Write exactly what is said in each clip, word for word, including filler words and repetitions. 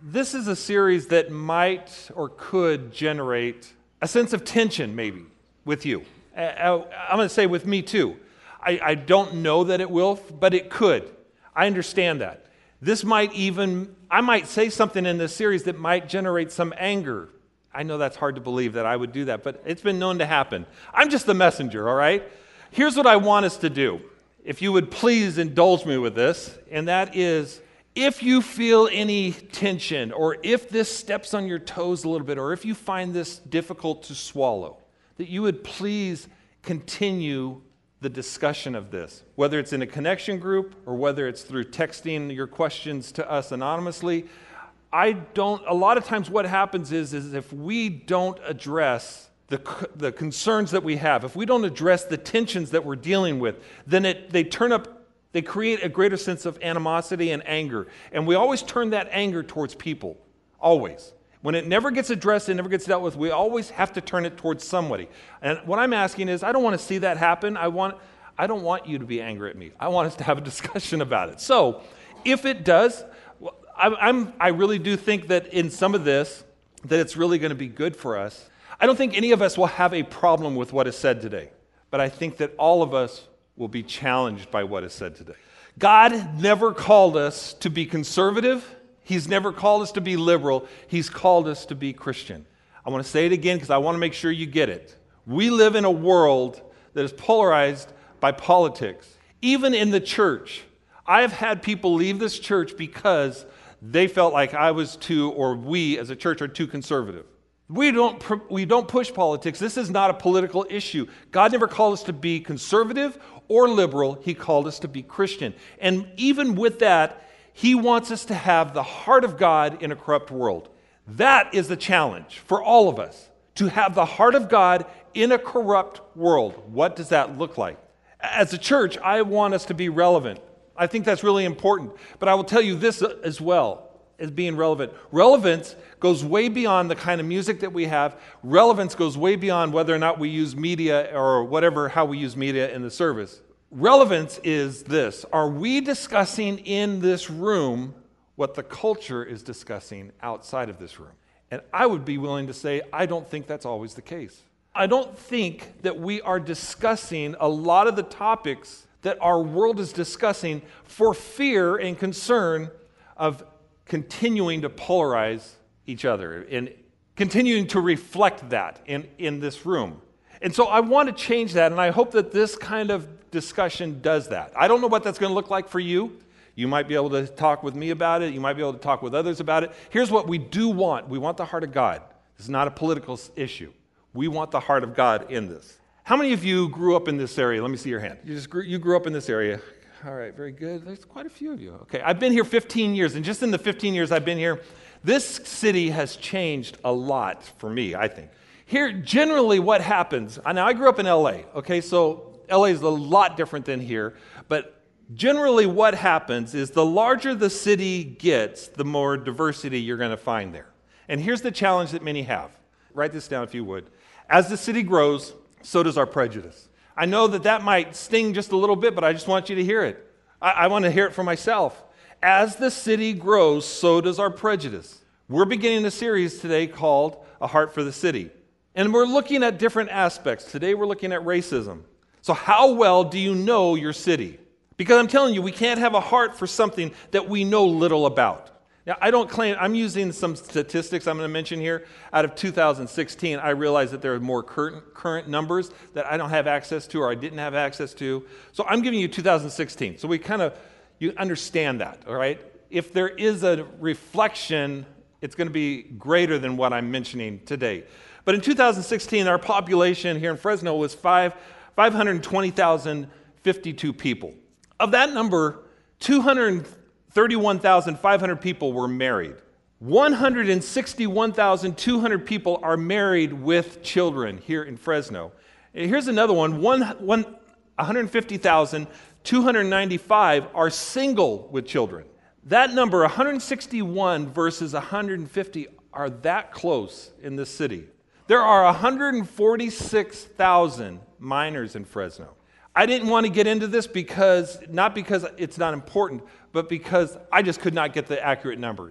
This is a series that might or could generate a sense of tension, maybe, with you. I, I'm going to say with me too. I, I don't know that it will, but it could. I understand that. This might even, I might say something in this series that might generate some anger. I know that's hard to believe that I would do that, but it's been known to happen. I'm just the messenger, all right? Here's what I want us to do. If you would please indulge me with this, and that is, if you feel any tension, or if this steps on your toes a little bit, or if you find this difficult to swallow, that you would please continue the discussion of this, whether it's in a connection group or whether it's through texting your questions to us anonymously. I don't, a lot of times what happens is, is if we don't address the, the concerns that we have, if we don't address the tensions that we're dealing with, then it, they turn up They create a greater sense of animosity and anger. And we always turn that anger towards people. Always. When it never gets addressed, it never gets dealt with, we always have to turn it towards somebody. And what I'm asking is, I don't want to see that happen. I want, I don't want you to be angry at me. I want us to have a discussion about it. So, if it does, I, I'm, I really do think that in some of this, that it's really going to be good for us. I don't think any of us will have a problem with what is said today. But I think that all of us will be challenged by what is said today. God never called us to be conservative. He's never called us to be liberal. He's called us to be Christian. I want to say it again because I want to make sure you get it. We live in a world that is polarized by politics. Even in the church, I have had people leave this church because they felt like I was too, or we as a church are too conservative. We don't, we don't push politics. This is not a political issue. God never called us to be conservative or liberal. He called us to be Christian. And even with that, He wants us to have the heart of God in a corrupt world. That is the challenge for all of us, to have the heart of God in a corrupt world. What does that look like? As a church, I want us to be relevant. I think that's really important. But I will tell you this as well. As being relevant. Relevance goes way beyond the kind of music that we have. Relevance goes way beyond whether or not we use media or whatever, how we use media in the service. Relevance is this. Are we discussing in this room what the culture is discussing outside of this room? And I would be willing to say, I don't think that's always the case. I don't think that we are discussing a lot of the topics that our world is discussing for fear and concern of continuing to polarize each other and continuing to reflect that in, in this room. And so I want to change that, and I hope that this kind of discussion does that. I don't know what that's going to look like for you. You might be able to talk with me about it. You might be able to talk with others about it. Here's what we do want. We want the heart of God. This is not a political issue. We want the heart of God in this. How many of you grew up in this area? Let me see your hand. You just grew, you grew up in this area. All right, very good. There's quite a few of you. Okay, I've been here fifteen years, and just in the fifteen years I've been here, this city has changed a lot for me, I think. Here, generally what happens, now I grew up in L A, okay, so L A is a lot different than here, but generally what happens is the larger the city gets, the more diversity you're going to find there. And here's the challenge that many have. Write this down if you would. As the city grows, so does our prejudice. I know that that might sting just a little bit, but I just want you to hear it. I, I want to hear it for myself. As the city grows, so does our prejudice. We're beginning a series today called A Heart for the City. And we're looking at different aspects. Today we're looking at racism. So how well do you know your city? Because I'm telling you, we can't have a heart for something that we know little about. Now, I don't claim, I'm using some statistics I'm going to mention here. Out of two thousand sixteen, I realize that there are more current, current numbers that I don't have access to or I didn't have access to. So I'm giving you two thousand sixteen. So we kind of, you understand that, all right? If there is a reflection, it's going to be greater than what I'm mentioning today. But in two thousand sixteen, our population here in Fresno was five, five hundred twenty thousand fifty-two people. Of that number, two hundred thirty-one thousand five hundred people were married. one hundred sixty-one thousand two hundred people are married with children here in Fresno. Here's another one. one hundred fifty thousand two hundred ninety-five are single with children. That number, one hundred sixty-one versus one hundred fifty, are that close in this city. There are one hundred forty-six thousand minors in Fresno. I didn't want to get into this because, not because it's not important, but because I just could not get the accurate numbers.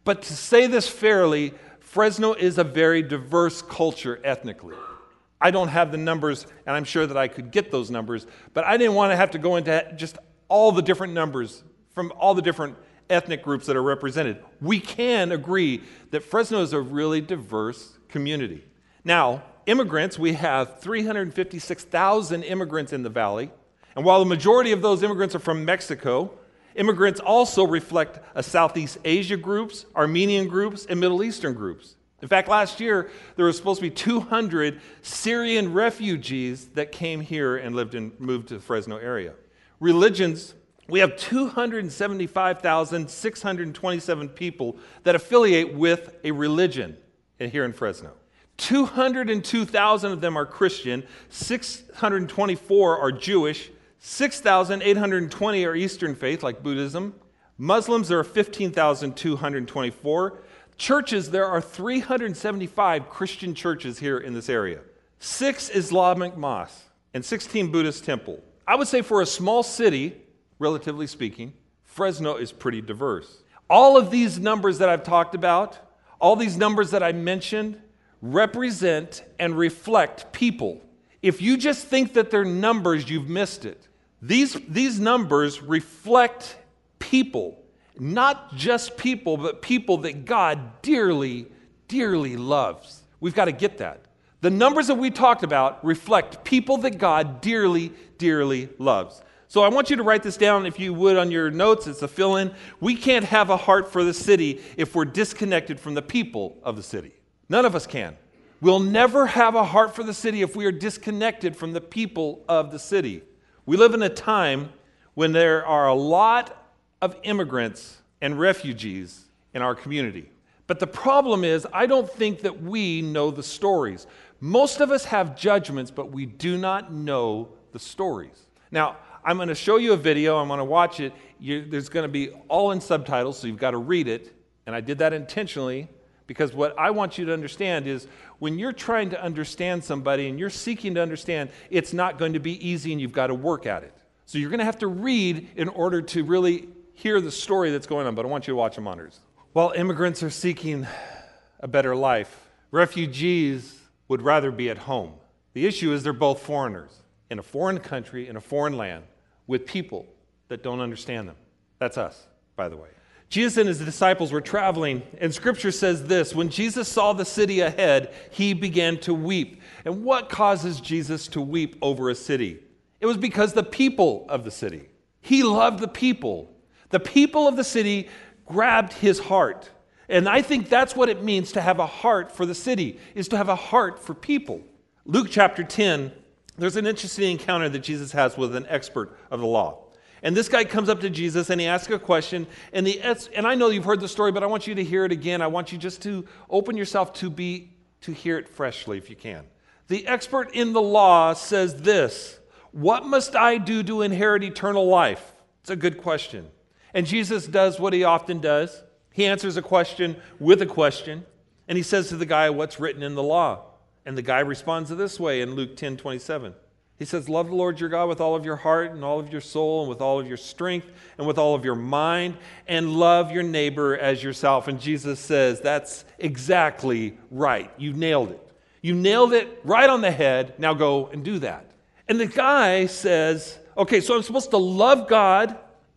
But to say this fairly, Fresno is a very diverse culture ethnically. I don't have the numbers, and I'm sure that I could get those numbers, but I didn't want to have to go into just all the different numbers from all the different ethnic groups that are represented. We can agree that Fresno is a really diverse community. Now, immigrants, we have three hundred fifty-six thousand immigrants in the valley, and while the majority of those immigrants are from Mexico, immigrants also reflect a Southeast Asia groups, Armenian groups, and Middle Eastern groups. In fact, last year, there were supposed to be two hundred Syrian refugees that came here and lived and moved to the Fresno area. Religions, we have two hundred seventy-five thousand six hundred twenty-seven people that affiliate with a religion here in Fresno. two hundred two thousand of them are Christian, six hundred twenty-four are Jewish, six thousand eight hundred twenty are Eastern faith, like Buddhism. Muslims, there are fifteen thousand two hundred twenty-four. Churches, there are three hundred seventy-five Christian churches here in this area. Six Islamic mosques and sixteen Buddhist temples. I would say for a small city, relatively speaking, Fresno is pretty diverse. All of these numbers that I've talked about, all these numbers that I mentioned, represent and reflect people. If you just think that they're numbers, you've missed it. These, these numbers reflect people, not just people, but people that God dearly, dearly loves. We've got to get that. The numbers that we talked about reflect people that God dearly, dearly loves. So I want you to write this down, if you would, on your notes. It's a fill-in. We can't have a heart for the city if we're disconnected from the people of the city. None of us can. We'll never have a heart for the city if we are disconnected from the people of the city. We live in a time when there are a lot of immigrants and refugees in our community. But the problem is, I don't think that we know the stories. Most of us have judgments, but we do not know the stories. Now, I'm going to show you a video. I'm going to watch it. You, there's going to be all in subtitles, so you've got to read it. And I did that intentionally because what I want you to understand is when you're trying to understand somebody and you're seeking to understand, it's not going to be easy and you've got to work at it. So you're going to have to read in order to really hear the story that's going on, but I want you to watch the monitors. While immigrants are seeking a better life, refugees would rather be at home. The issue is they're both foreigners in a foreign country, in a foreign land, with people that don't understand them. That's us, by the way. Jesus and his disciples were traveling, and Scripture says this: when Jesus saw the city ahead, he began to weep. And what causes Jesus to weep over a city? It was because the people of the city. He loved the people. The people of the city grabbed his heart. And I think that's what it means to have a heart for the city, is to have a heart for people. Luke chapter ten, there's an interesting encounter that Jesus has with an expert of the law. And this guy comes up to Jesus and he asks a question. And, the, and I know you've heard the story, but I want you to hear it again. I want you just to open yourself to be to hear it freshly if you can. The expert in the law says this: what must I do to inherit eternal life? It's a good question. And Jesus does what he often does. He answers a question with a question. And he says to the guy, what's written in the law? And the guy responds this way in Luke ten twenty-seven. He says, love the Lord your God with all of your heart and all of your soul and with all of your strength and with all of your mind, and love your neighbor as yourself. And Jesus says, that's exactly right. You nailed it. You nailed it right on the head. Now go and do that. And the guy says, okay, so I'm supposed to love God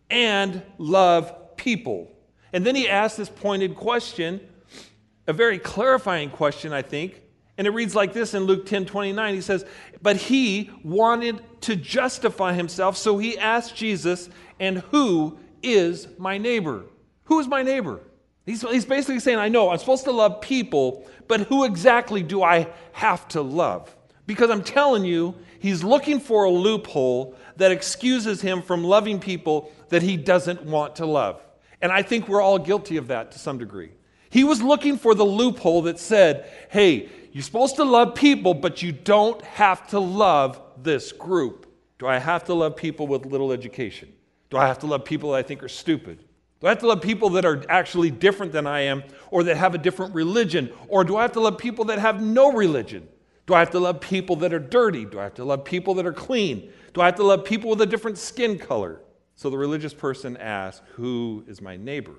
and love people. And then he asks this pointed question, a very clarifying question, I think. And it reads like this in Luke ten twenty-nine. He says, but he wanted to justify himself, so he asked Jesus, and who is my neighbor? Who is my neighbor? He's, he's basically saying, I know I'm supposed to love people, but who exactly do I have to love? Because I'm telling you, he's looking for a loophole that excuses him from loving people that he doesn't want to love. And I think we're all guilty of that to some degree. He was looking for the loophole that said, hey, you're supposed to love people, but you don't have to love this group. Do I have to love people with little education? Do I have to love people that I think are stupid? Do I have to love people that are actually different than I am, or that have a different religion? Or do I have to love people that have no religion? Do I have to love people that are dirty? Do I have to love people that are clean? Do I have to love people with a different skin color? So the religious person asks, who is my neighbor?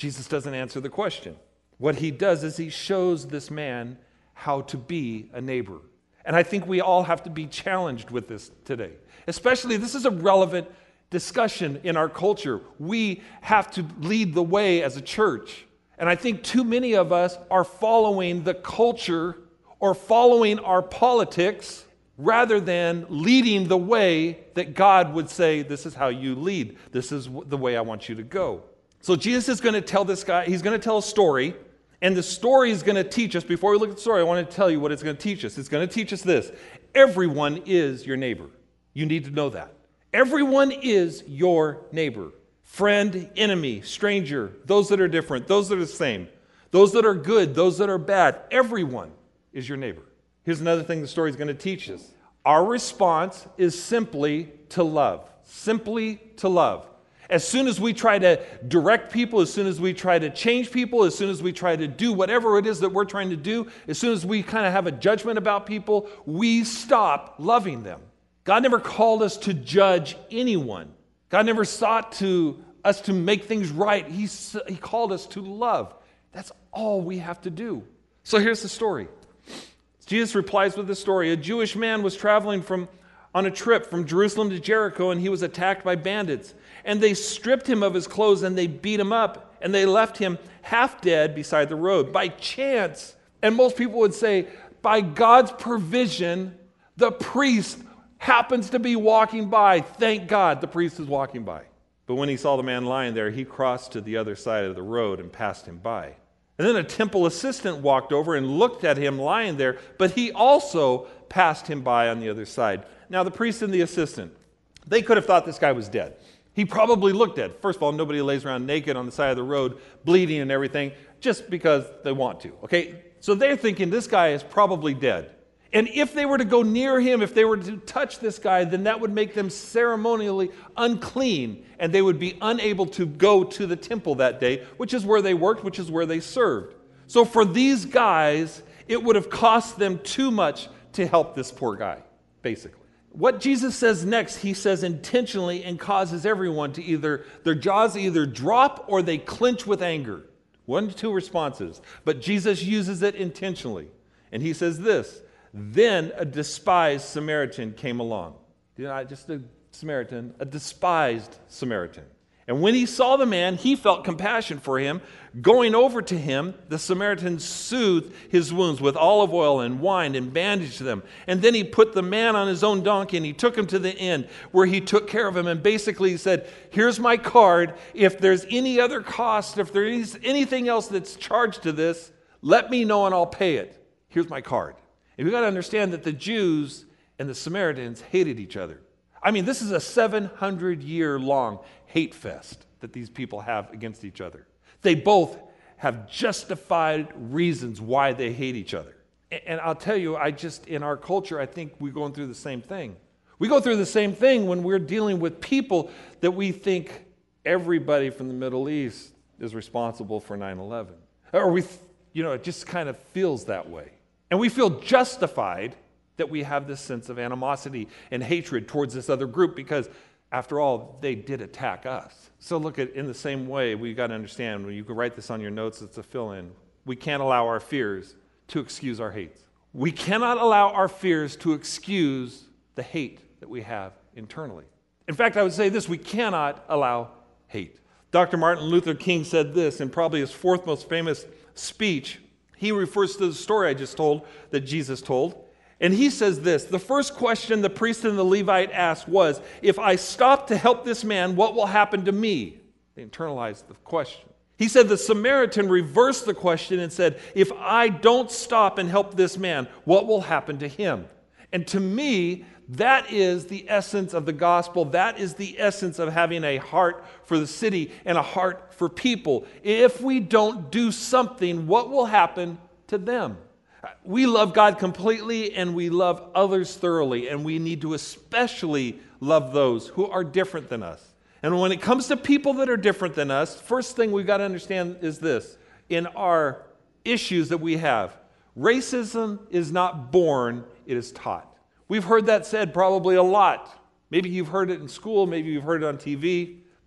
Jesus doesn't answer the question. What he does is he shows this man how to be a neighbor. And I think we all have to be challenged with this today. Especially, this is a relevant discussion in our culture. We have to lead the way as a church. And I think too many of us are following the culture or following our politics rather than leading the way that God would say, this is how you lead. This is the way I want you to go. So Jesus is going to tell this guy, he's going to tell a story, and the story is going to teach us. Before we look at the story, I want to tell you what it's going to teach us. It's going to teach us this. Everyone is your neighbor. You need to know that. Everyone is your neighbor. Friend, enemy, stranger, those that are different, those that are the same, those that are good, those that are bad. Everyone is your neighbor. Here's another thing the story is going to teach us. Our response is simply to love. Simply to love. As soon as we try to direct people, as soon as we try to change people, as soon as we try to do whatever it is that we're trying to do, as soon as we kind of have a judgment about people, we stop loving them. God never called us to judge anyone. God never sought to us to make things right. He, he called us to love. That's all we have to do. So here's the story. Jesus replies with this story. A Jewish man was traveling from on a trip from Jerusalem to Jericho, and he was attacked by bandits. And they stripped him of his clothes, and they beat him up, and they left him half dead beside the road. By chance, and most people would say, by God's provision, the priest happens to be walking by. Thank God the priest is walking by. But when he saw the man lying there, he crossed to the other side of the road and passed him by. And then a temple assistant walked over and looked at him lying there, but he also passed him by on the other side. Now, the priest and the assistant, they could have thought this guy was dead. He probably looked dead. First of all, nobody lays around naked on the side of the road, bleeding and everything, just because they want to, okay? So they're thinking this guy is probably dead. And if they were to go near him, if they were to touch this guy, then that would make them ceremonially unclean, and they would be unable to go to the temple that day, which is where they worked, which is where they served. So for these guys, it would have cost them too much to help this poor guy, basically. What Jesus says next, he says intentionally and causes everyone to either, their jaws either drop or they clench with anger. One to two responses. But Jesus uses it intentionally. And he says this, then a despised Samaritan came along. Not just a Samaritan, a despised Samaritan. And when he saw the man, he felt compassion for him. Going over to him, the Samaritan soothed his wounds with olive oil and wine and bandaged them. And then he put the man on his own donkey and he took him to the inn where he took care of him. And basically he said, here's my card. If there's any other cost, if there is anything else that's charged to this, let me know and I'll pay it. Here's my card. And we've got to understand that the Jews and the Samaritans hated each other. I mean, this is a seven hundred year long hate fest that these people have against each other. They both have justified reasons why they hate each other. And I'll tell you, I just, in our culture, I think we're going through the same thing. We go through the same thing when we're dealing with people that we think everybody from the Middle East is responsible for nine eleven. Or we, you know, it just kind of feels that way. And we feel justified that we have this sense of animosity and hatred towards this other group because, after all, they did attack us. So look at, in the same way, we've got to understand, when you can write this on your notes, it's a fill-in. We can't allow our fears to excuse our hates. We cannot allow our fears to excuse the hate that we have internally. In fact, I would say this, we cannot allow hate. Doctor Martin Luther King said this in probably his fourth most famous speech. He refers to the story I just told that Jesus told. And he says this, the first question the priest and the Levite asked was, if I stop to help this man, what will happen to me? They internalized the question. He said the Samaritan reversed the question and said, if I don't stop and help this man, what will happen to him? And to me, that is the essence of the gospel. That is the essence of having a heart for the city and a heart for people. If we don't do something, what will happen to them? We love God completely and we love others thoroughly, and we need to especially love those who are different than us. And when it comes to people that are different than us, first thing we've got to understand is this. In our issues that we have, racism is not born, it is taught. We've heard that said probably a lot. Maybe you've heard it in school, maybe you've heard it on T V,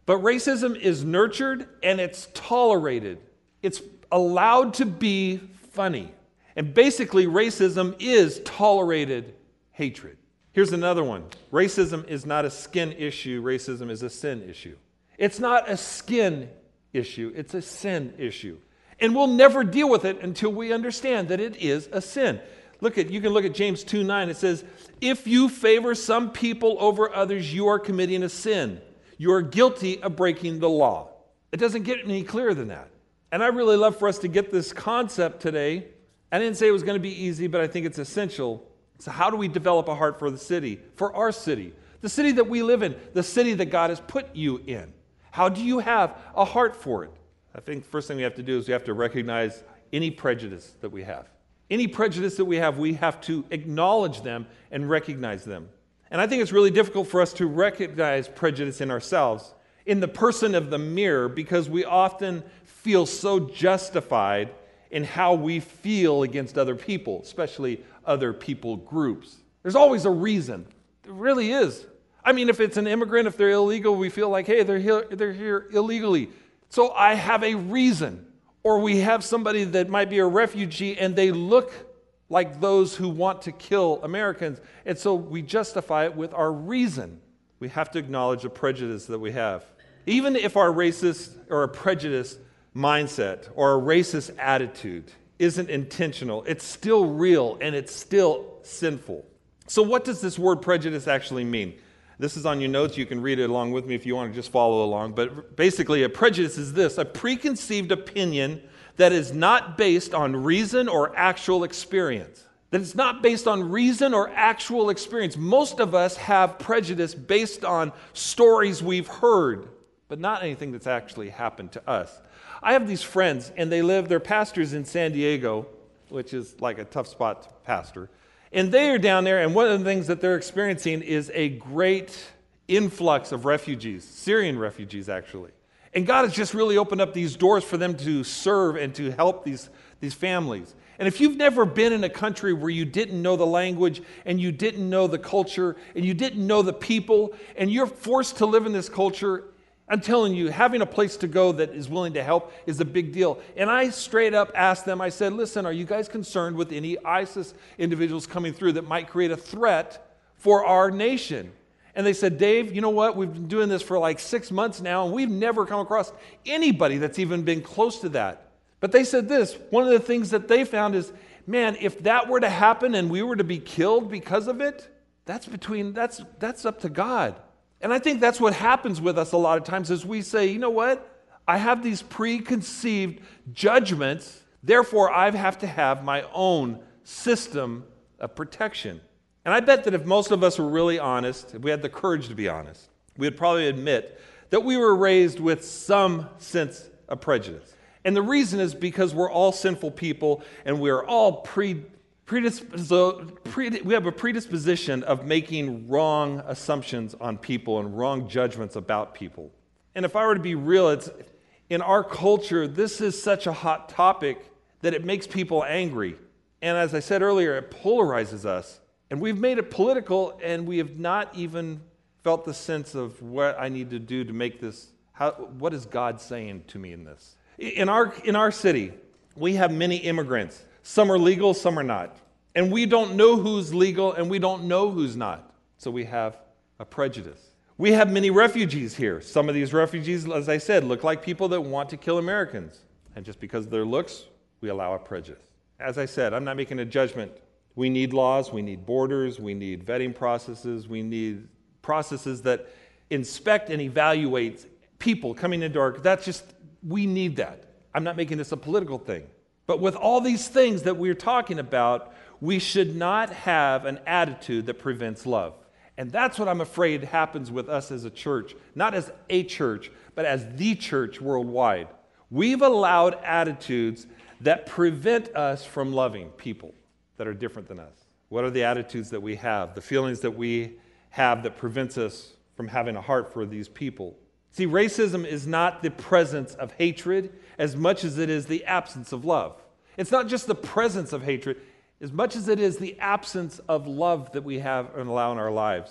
But racism is nurtured and it's tolerated. It's allowed to be funny. And basically, racism is tolerated hatred. Here's another one. Racism is not a skin issue. Racism is a sin issue. It's not a skin issue. It's a sin issue. And we'll never deal with it until we understand that it is a sin. Look at, you can look at James two nine. It says, if you favor some people over others, you are committing a sin. You are guilty of breaking the law. It doesn't get any clearer than that. And I really love for us to get this concept today. I didn't say it was going to be easy, but I think it's essential. So how do we develop a heart for the city, for our city, the city that we live in, the city that God has put you in? How do you have a heart for it? I think the first thing we have to do is we have to recognize any prejudice that we have. Any prejudice that we have, we have to acknowledge them and recognize them. And I think it's really difficult for us to recognize prejudice in ourselves, in the person of the mirror, because we often feel so justified in how we feel against other people, especially other people groups. There's always a reason. There really is. I mean, if it's an immigrant, if they're illegal, we feel like, hey, they're here, they're here illegally. So I have a reason. Or we have somebody that might be a refugee and they look like those who want to kill Americans. And so we justify it with our reason. We have to acknowledge the prejudice that we have. Even if our racist or a prejudice mindset or a racist attitude isn't intentional, it's still real and it's still sinful. So what does this word prejudice actually mean? This is on your notes. You can read it along with me if you want to just follow along. But basically, a prejudice is this: a preconceived opinion that is not based on reason or actual experience. That it's not based on reason or actual experience. Most of us have prejudice based on stories we've heard, but not anything that's actually happened to us. I have these friends, and they live, they're pastors in San Diego, which is like a tough spot to pastor. And they are down there, and one of the things that they're experiencing is a great influx of refugees, Syrian refugees, actually. And God has just really opened up these doors for them to serve and to help these, these families. And if you've never been in a country where you didn't know the language, and you didn't know the culture, and you didn't know the people, and you're forced to live in this culture, I'm telling you, having a place to go that is willing to help is a big deal. And I straight up asked them, I said, listen, are you guys concerned with any ISIS individuals coming through that might create a threat for our nation? And they said, Dave, you know what? We've been doing this for like six months now, and we've never come across anybody that's even been close to that. But they said this, one of the things that they found is, man, if that were to happen and we were to be killed because of it, that's between, that's, that's up to God. And I think that's what happens with us a lot of times is we say, you know what? I have these preconceived judgments, therefore I have to have my own system of protection. And I bet that if most of us were really honest, if we had the courage to be honest, we would probably admit that we were raised with some sense of prejudice. And the reason is because we're all sinful people and we're all pre Predispos- pre- we have a predisposition of making wrong assumptions on people and wrong judgments about people. And if I were to be real, it's in our culture, this is such a hot topic that it makes people angry. And as I said earlier, it polarizes us. And we've made it political, and we have not even felt the sense of what I need to do to make this, how, what is God saying to me in this? In our, in our city, we have many immigrants. Some are legal, some are not. And we don't know who's legal and we don't know who's not. So we have a prejudice. We have many refugees here. Some of these refugees, as I said, look like people that want to kill Americans. And just because of their looks, we allow a prejudice. As I said, I'm not making a judgment. We need laws, we need borders, we need vetting processes, we need processes that inspect and evaluate people coming into our, that's just, we need that. I'm not making this a political thing. But with all these things that we're talking about, we should not have an attitude that prevents love. And that's what I'm afraid happens with us as a church, not as a church, but as the church worldwide. We've allowed attitudes that prevent us from loving people that are different than us. What are the attitudes that we have, the feelings that we have that prevents us from having a heart for these people? See, racism is not the presence of hatred as much as it is the absence of love. It's not just the presence of hatred as much as it is the absence of love that we have and allow in our lives.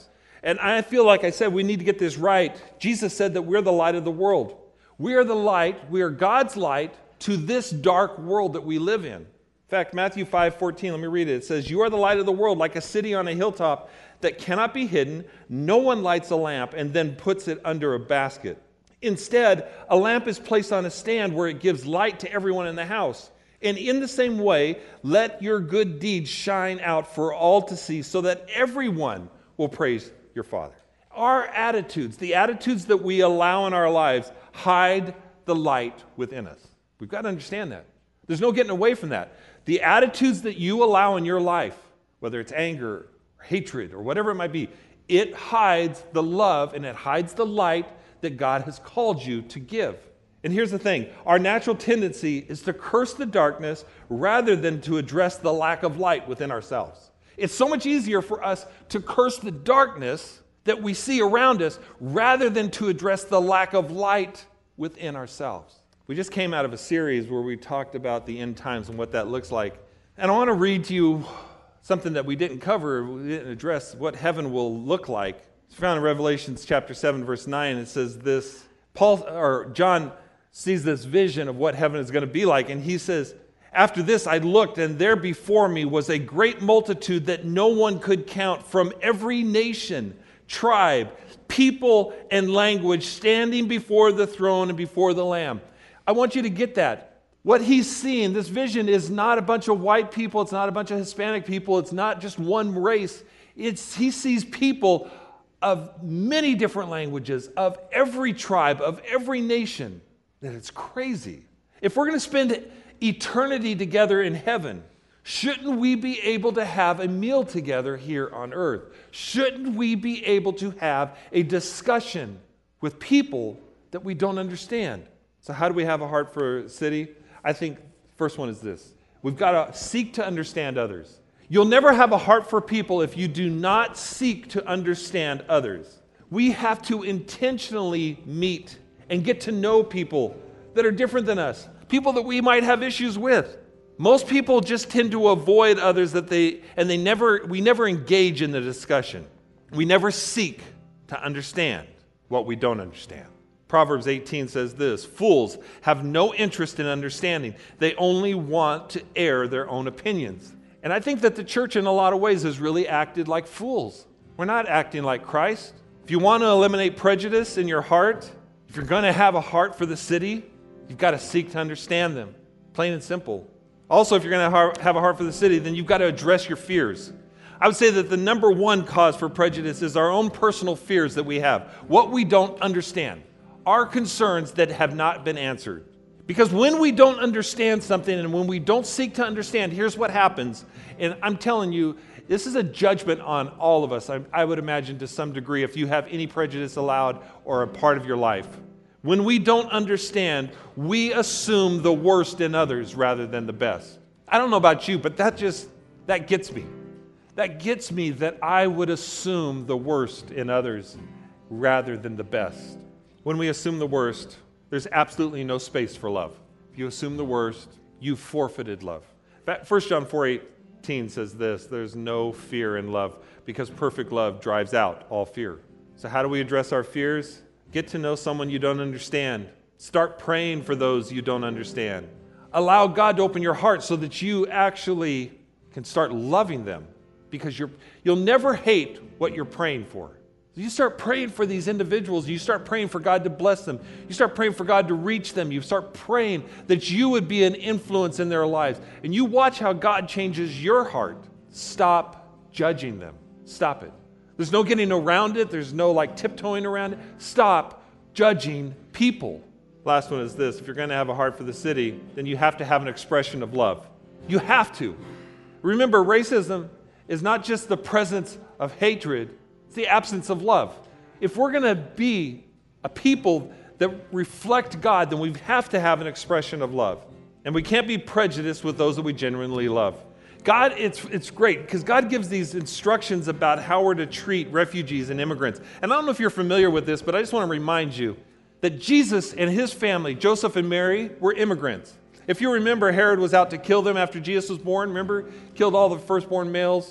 And I feel like I said we need to get this right. Jesus said that we're the light of the world. We are the light, we are God's light to this dark world that we live in. In fact, Matthew five fourteen, let me read it. It says, "You are the light of the world, like a city on a hilltop that cannot be hidden. No one lights a lamp and then puts it under a basket. Instead, a lamp is placed on a stand where it gives light to everyone in the house. And in the same way, let your good deeds shine out for all to see, so that everyone will praise your Father." Our attitudes, the attitudes that we allow in our lives, hide the light within us. We've got to understand that. There's no getting away from that. The attitudes that you allow in your life, whether it's anger, or hatred, or whatever it might be, it hides the love and it hides the light that God has called you to give. And here's the thing. Our natural tendency is to curse the darkness rather than to address the lack of light within ourselves. It's so much easier for us to curse the darkness that we see around us rather than to address the lack of light within ourselves. We just came out of a series where we talked about the end times and what that looks like. And I want to read to you something that we didn't cover, we didn't address, what heaven will look like. It's found in Revelation chapter seven, verse nine. It says this, Paul or John sees this vision of what heaven is going to be like, and he says, "After this I looked, and there before me was a great multitude that no one could count, from every nation, tribe, people, and language, standing before the throne and before the Lamb." I want you to get that. What he's seeing, this vision, is not a bunch of white people, it's not a bunch of Hispanic people, it's not just one race. It's he sees people of many different languages, of every tribe, of every nation. That it's crazy. If we're going to spend eternity together in heaven, shouldn't we be able to have a meal together here on earth? Shouldn't we be able to have a discussion with people that we don't understand? So how do we have a heart for a city? I think first one is this. We've got to seek to understand others. You'll never have a heart for people if you do not seek to understand others. We have to intentionally meet and get to know people that are different than us, people that we might have issues with. Most people just tend to avoid others that they and they never we never engage in the discussion. We never seek to understand what we don't understand. Proverbs eighteen says this, "Fools have no interest in understanding. They only want to air their own opinions." And I think that the church in a lot of ways has really acted like fools. We're not acting like Christ. If you want to eliminate prejudice in your heart, if you're going to have a heart for the city, you've got to seek to understand them. Plain and simple. Also, if you're going to have a heart for the city, then you've got to address your fears. I would say that the number one cause for prejudice is our own personal fears that we have. What we don't understand. Our concerns that have not been answered. Because when we don't understand something and when we don't seek to understand, here's what happens. And I'm telling you, this is a judgment on all of us, I, I would imagine to some degree, if you have any prejudice allowed or a part of your life. When we don't understand, we assume the worst in others rather than the best. I don't know about you, but that just, that gets me. That gets me that I would assume the worst in others rather than the best. When we assume the worst, there's absolutely no space for love. If you assume the worst, you've forfeited love. First John four eighteen says this, "There's no fear in love, because perfect love drives out all fear." So how do we address our fears? Get to know someone you don't understand. Start praying for those you don't understand. Allow God to open your heart so that you actually can start loving them, because you're, you'll never hate what you're praying for. You start praying for these individuals. You start praying for God to bless them. You start praying for God to reach them. You start praying that you would be an influence in their lives. And you watch how God changes your heart. Stop judging them. Stop it. There's no getting around it. There's no like tiptoeing around it. Stop judging people. Last one is this. If you're going to have a heart for the city, then you have to have an expression of love. You have to. Remember, racism is not just the presence of hatred. It's the absence of love. If we're going to be a people that reflect God, then we have to have an expression of love. And we can't be prejudiced with those that we genuinely love. God, it's, it's great because God gives these instructions about how we're to treat refugees and immigrants. And I don't know if you're familiar with this, but I just want to remind you that Jesus and his family, Joseph and Mary, were immigrants. If you remember, Herod was out to kill them after Jesus was born. Remember? Killed all the firstborn males.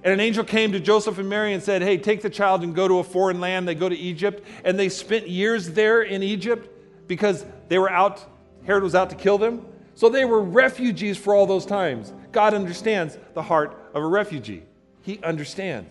And an angel came to Joseph and Mary and said, hey, take the child and go to a foreign land. They go to Egypt. And they spent years there in Egypt because they were out, Herod was out to kill them. So they were refugees for all those times. God understands the heart of a refugee. He understands.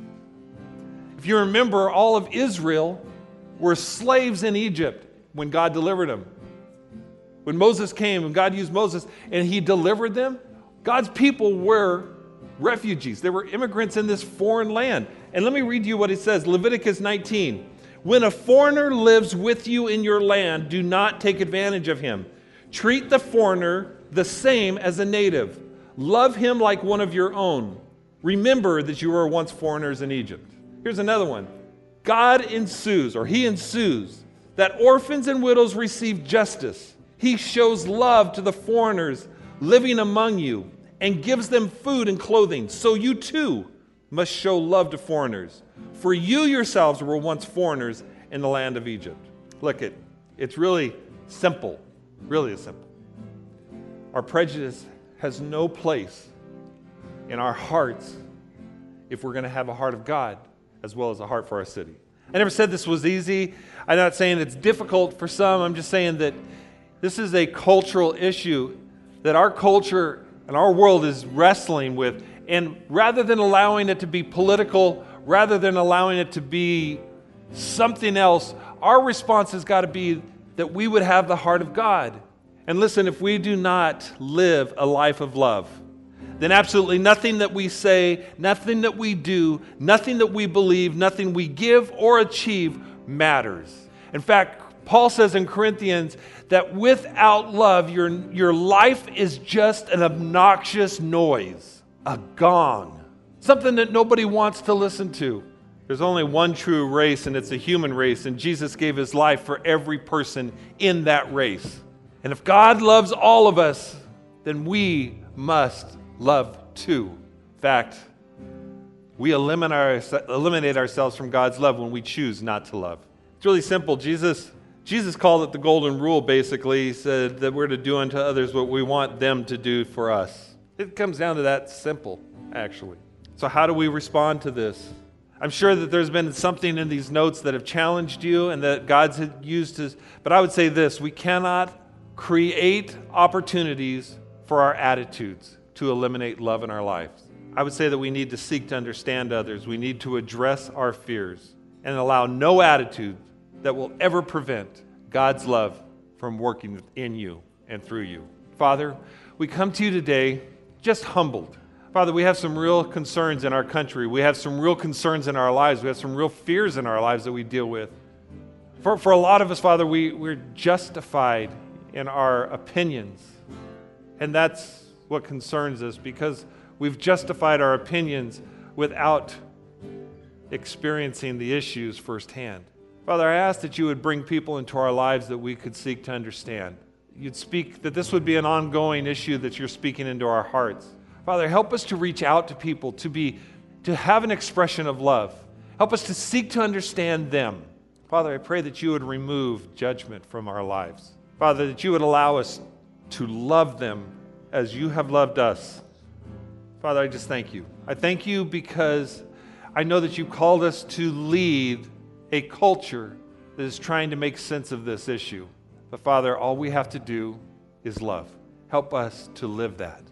If you remember, all of Israel were slaves in Egypt when God delivered them. When Moses came and God used Moses and he delivered them, God's people were refugees. They were immigrants in this foreign land. And let me read you what it says, Leviticus nineteen. When a foreigner lives with you in your land, do not take advantage of him. Treat the foreigner the same as a native. Love him like one of your own. Remember that you were once foreigners in Egypt. Here's another one. God ensues, or he ensues, that orphans and widows receive justice. He shows love to the foreigners living among you and gives them food and clothing. So you too must show love to foreigners. For you yourselves were once foreigners in the land of Egypt. Look, it, it's really simple. Really is simple. Our prejudice has no place in our hearts if we're going to have a heart of God as well as a heart for our city. I never said this was easy. I'm not saying it's difficult for some. I'm just saying that this is a cultural issue that our culture and our world is wrestling with. And rather than allowing it to be political, rather than allowing it to be something else, our response has got to be that we would have the heart of God. And listen, if we do not live a life of love, then absolutely nothing that we say, nothing that we do, nothing that we believe, nothing we give or achieve matters. In fact, Paul says in Corinthians that without love, your, your life is just an obnoxious noise, a gong, something that nobody wants to listen to. There's only one true race, and it's a human race, and Jesus gave his life for every person in that race. And if God loves all of us, then we must love too. In fact, we eliminate, our, eliminate ourselves from God's love when we choose not to love. It's really simple. Jesus Jesus called it the golden rule, basically. He said that we're to do unto others what we want them to do for us. It comes down to that simple, actually. So how do we respond to this? I'm sure that there's been something in these notes that have challenged you and that God's used to, but I would say this, we cannot create opportunities for our attitudes to eliminate love in our lives. I would say that we need to seek to understand others. We need to address our fears and allow no attitude that will ever prevent God's love from working in you and through you. Father, we come to you today just humbled. Father, we have some real concerns in our country. We have some real concerns in our lives. We have some real fears in our lives that we deal with. For, for a lot of us, Father, we, we're justified in our opinions. And that's what concerns us, because we've justified our opinions without experiencing the issues firsthand. Father, I ask that you would bring people into our lives that we could seek to understand. You'd speak, that this would be an ongoing issue that you're speaking into our hearts. Father, help us to reach out to people, to be, to have an expression of love. Help us to seek to understand them. Father, I pray that you would remove judgment from our lives. Father, that you would allow us to love them as you have loved us. Father, I just thank you. I thank you because I know that you called us to lead a culture that is trying to make sense of this issue. But Father, all we have to do is love. Help us to live that.